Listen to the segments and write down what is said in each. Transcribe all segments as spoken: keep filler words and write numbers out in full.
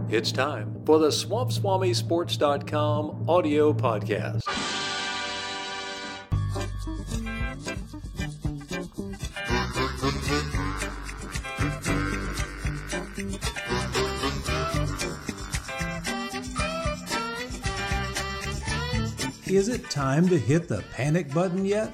It's time for the Swamp Swami Sports dot com audio podcast. Is it time to hit the panic button yet?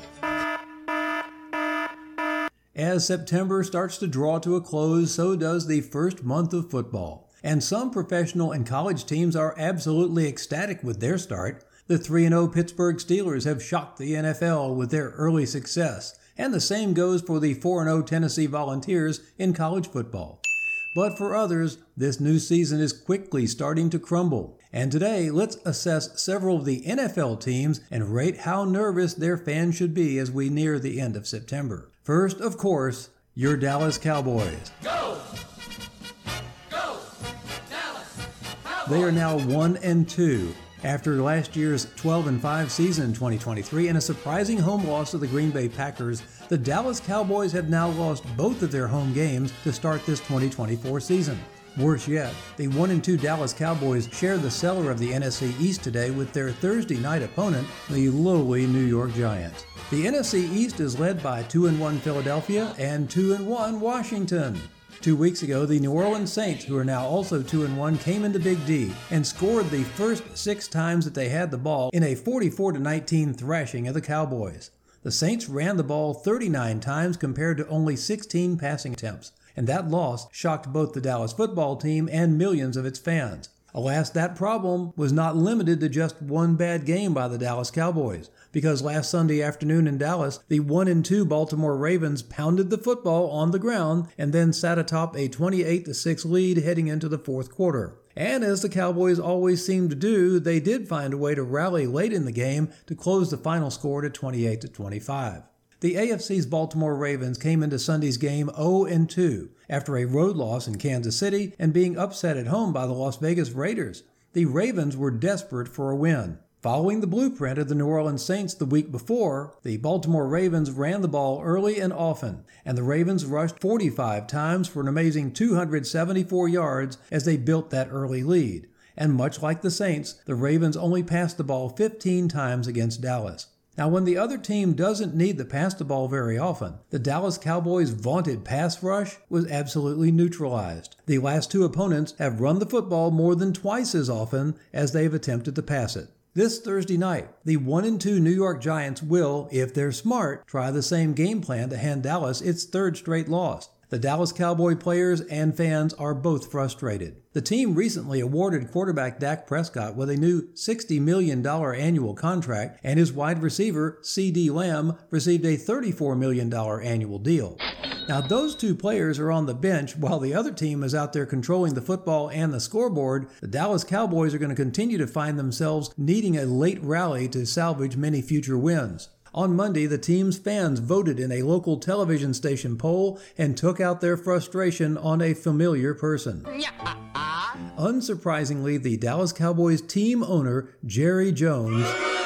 As September starts to draw to a close, so does the first month of football. And some professional and college teams are absolutely ecstatic with their start. The three and oh Pittsburgh Steelers have shocked the N F L with their early success. And the same goes for the four and oh Tennessee Volunteers in college football. But for others, this new season is quickly starting to crumble. And today, let's assess several of the N F L teams and rate how nervous their fans should be as we near the end of September. First, of course, your Dallas Cowboys. Go! Go! Dallas Cowboys! They are now one and two after last year's twelve and five season in twenty twenty-three and a surprising home loss to the Green Bay Packers. The Dallas Cowboys have now lost both of their home games to start this twenty twenty-four season. Worse yet, the one and two Dallas Cowboys share the cellar of the N F C East today with their Thursday night opponent, the lowly New York Giants. The N F C East is led by two and one Philadelphia and two and one Washington. Two weeks ago, the New Orleans Saints, who are now also two and one, came into Big D and scored the first six times that they had the ball in a forty-four to nineteen thrashing of the Cowboys. The Saints ran the ball thirty-nine times compared to only sixteen passing attempts, and that loss shocked both the Dallas football team and millions of its fans. Alas, that problem was not limited to just one bad game by the Dallas Cowboys, because last Sunday afternoon in Dallas, the one and two Baltimore Ravens pounded the football on the ground and then sat atop a twenty-eight to six lead heading into the fourth quarter. And as the Cowboys always seem to do, they did find a way to rally late in the game to close the final score to twenty-eight to twenty-five. The A F C's Baltimore Ravens came into Sunday's game oh and two after a road loss in Kansas City and being upset at home by the Las Vegas Raiders. The Ravens were desperate for a win. Following the blueprint of the New Orleans Saints the week before, the Baltimore Ravens ran the ball early and often, and the Ravens rushed forty-five times for an amazing two hundred seventy-four yards as they built that early lead. And much like the Saints, the Ravens only passed the ball fifteen times against Dallas. Now, when the other team doesn't need to pass the ball very often, the Dallas Cowboys' vaunted pass rush was absolutely neutralized. The last two opponents have run the football more than twice as often as they've attempted to pass it. This Thursday night, the one and two New York Giants will, if they're smart, try the same game plan to hand Dallas its third straight loss. The Dallas Cowboy players and fans are both frustrated. The team recently awarded quarterback Dak Prescott with a new sixty million dollars annual contract, and his wide receiver, CeeDee Lamb, received a thirty-four million dollars annual deal. Now, those two players are on the bench while the other team is out there controlling the football and the scoreboard. The Dallas Cowboys are going to continue to find themselves needing a late rally to salvage many future wins. On Monday, the team's fans voted in a local television station poll and took out their frustration on a familiar person. Unsurprisingly, the Dallas Cowboys team owner, Jerry Jones,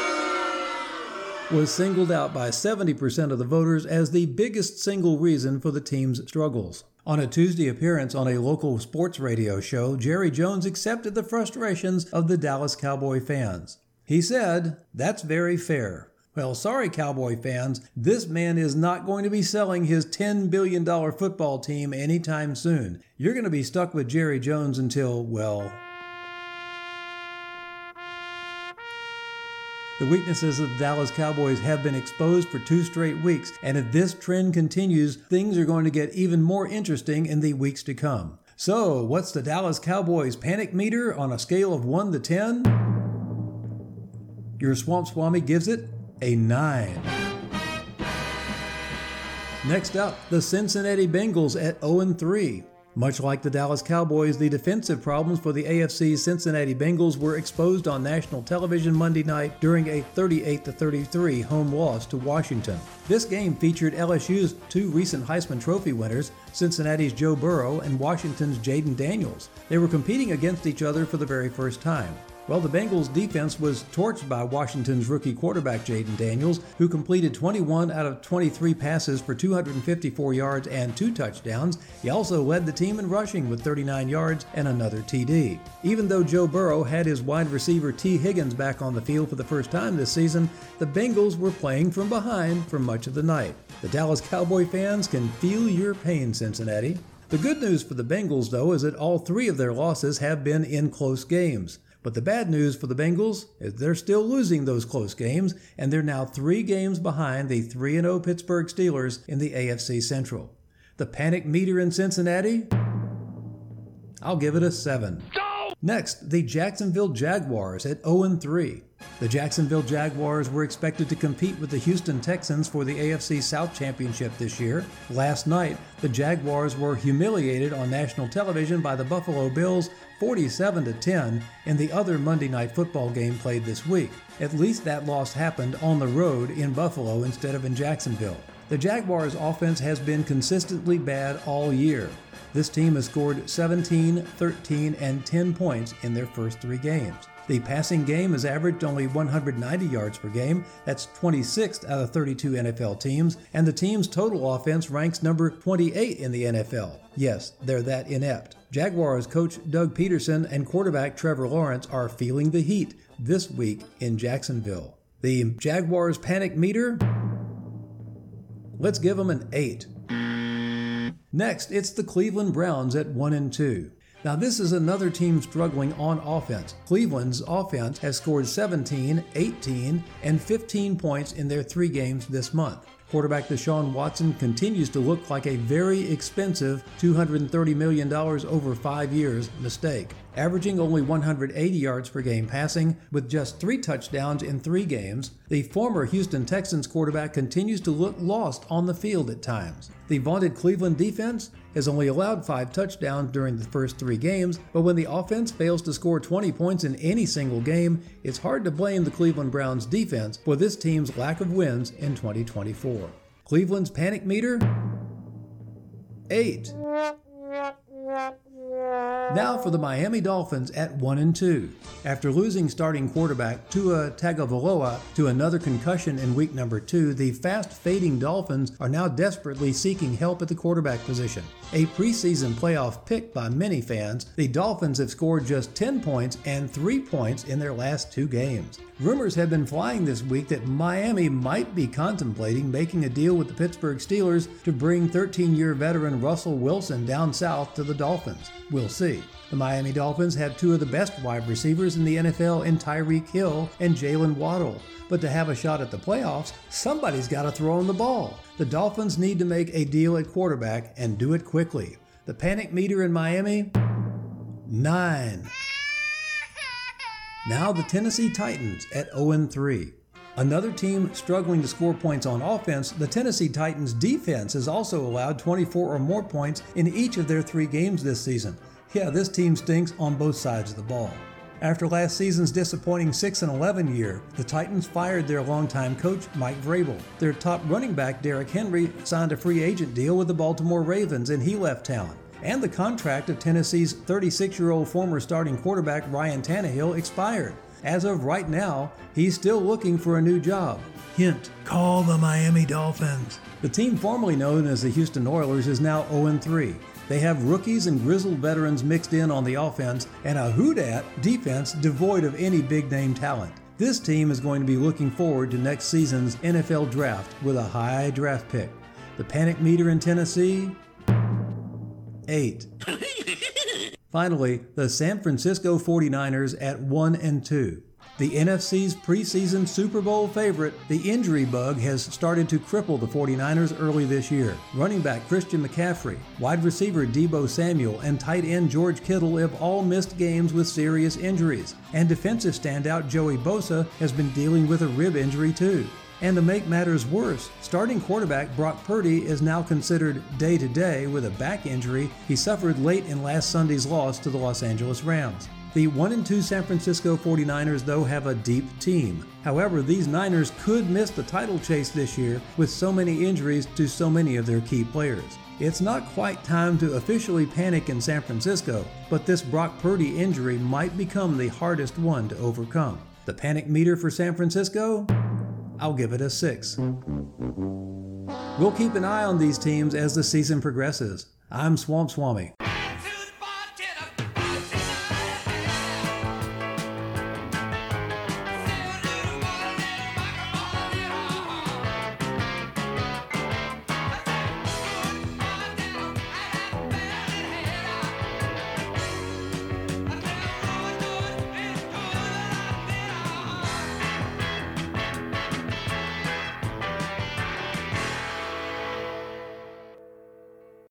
was singled out by seventy percent of the voters as the biggest single reason for the team's struggles. On a Tuesday appearance on a local sports radio show, Jerry Jones accepted the frustrations of the Dallas Cowboy fans. He said, "That's very fair. Well, sorry, Cowboy fans, this man is not going to be selling his ten billion dollars football team anytime soon. You're going to be stuck with Jerry Jones until, well..." The weaknesses of the Dallas Cowboys have been exposed for two straight weeks, and if this trend continues, things are going to get even more interesting in the weeks to come. So, what's the Dallas Cowboys panic meter on a scale of one to ten? Your Swamp Swami gives it a nine. Next up, the Cincinnati Bengals at oh and three. Much like the Dallas Cowboys, the defensive problems for the A F C's Cincinnati Bengals were exposed on national television Monday night during a thirty-eight to thirty-three home loss to Washington. This game featured L S U's two recent Heisman Trophy winners, Cincinnati's Joe Burrow and Washington's Jaden Daniels. They were competing against each other for the very first time. Well, the Bengals' defense was torched by Washington's rookie quarterback Jayden Daniels, who completed twenty-one out of twenty-three passes for two hundred fifty-four yards and two touchdowns. He also led the team in rushing with thirty-nine yards and another T D. Even though Joe Burrow had his wide receiver T. Higgins back on the field for the first time this season, the Bengals were playing from behind for much of the night. The Dallas Cowboy fans can feel your pain, Cincinnati. The good news for the Bengals, though, is that all three of their losses have been in close games. But the bad news for the Bengals is they're still losing those close games, and they're now three games behind the three and oh Pittsburgh Steelers in the A F C Central. The panic meter in Cincinnati? I'll give it a seven. Next, the Jacksonville Jaguars at oh and three. The Jacksonville Jaguars were expected to compete with the Houston Texans for the A F C South Championship this year. Last night, the Jaguars were humiliated on national television by the Buffalo Bills forty-seven to ten in the other Monday Night Football game played this week. At least that loss happened on the road in Buffalo instead of in Jacksonville. The Jaguars' offense has been consistently bad all year. This team has scored seventeen, thirteen, and ten points in their first three games. The passing game has averaged only one hundred ninety yards per game. That's twenty-sixth out of thirty-two N F L teams, and the team's total offense ranks number twenty-eight in the N F L. Yes, they're that inept. Jaguars coach Doug Peterson and quarterback Trevor Lawrence are feeling the heat this week in Jacksonville. The Jaguars panic meter? Let's give them an eight. Next, it's the Cleveland Browns at one and two. Now, this is another team struggling on offense. Cleveland's offense has scored seventeen, eighteen, and fifteen points in their three games this month. Quarterback Deshaun Watson continues to look like a very expensive two hundred thirty million dollars over five years mistake, averaging only one hundred eighty yards per game passing with just three touchdowns in three games. The former Houston Texans quarterback continues to look lost on the field at times. The vaunted Cleveland defense has only allowed five touchdowns during the first three games, but when the offense fails to score twenty points in any single game, it's hard to blame the Cleveland Browns defense for this team's lack of wins in twenty twenty-four. Cleveland's panic meter? eight. Now for the Miami Dolphins at one and two. After losing starting quarterback Tua Tagovailoa to another concussion in week number two, the fast-fading Dolphins are now desperately seeking help at the quarterback position. A preseason playoff pick by many fans, the Dolphins have scored just ten points and three points in their last two games. Rumors have been flying this week that Miami might be contemplating making a deal with the Pittsburgh Steelers to bring thirteen-year veteran Russell Wilson down south to the Dolphins. We'll see. The Miami Dolphins have two of the best wide receivers in the N F L in Tyreek Hill and Jalen Waddle. But to have a shot at the playoffs, somebody's got to throw in the ball. The Dolphins need to make a deal at quarterback and do it quickly. The panic meter in Miami? nine. Now the Tennessee Titans at oh and three. Another team struggling to score points on offense, the Tennessee Titans defense has also allowed twenty-four or more points in each of their three games this season. Yeah, this team stinks on both sides of the ball. After last season's disappointing six and eleven year, the Titans fired their longtime coach, Mike Vrabel. Their top running back, Derrick Henry, signed a free agent deal with the Baltimore Ravens and he left town. And the contract of Tennessee's thirty-six-year-old former starting quarterback, Ryan Tannehill, expired. As of right now, he's still looking for a new job. Hint, call the Miami Dolphins. The team formerly known as the Houston Oilers is now oh and three. They have rookies and grizzled veterans mixed in on the offense and a who-dat defense devoid of any big-name talent. This team is going to be looking forward to next season's N F L draft with a high draft pick. The panic meter in Tennessee? eight. Finally, the San Francisco forty-niners at one and two. The N F C's preseason Super Bowl favorite, the injury bug has started to cripple the forty-niners early this year. Running back Christian McCaffrey, wide receiver Deebo Samuel, and tight end George Kittle have all missed games with serious injuries. And defensive standout Joey Bosa has been dealing with a rib injury too. And to make matters worse, starting quarterback Brock Purdy is now considered day-to-day with a back injury he suffered late in last Sunday's loss to the Los Angeles Rams. The one and two San Francisco forty-niners, though, have a deep team. However, these Niners could miss the title chase this year with so many injuries to so many of their key players. It's not quite time to officially panic in San Francisco, but this Brock Purdy injury might become the hardest one to overcome. The panic meter for San Francisco? I'll give it a six. We'll keep an eye on these teams as the season progresses. I'm Swamp Swami.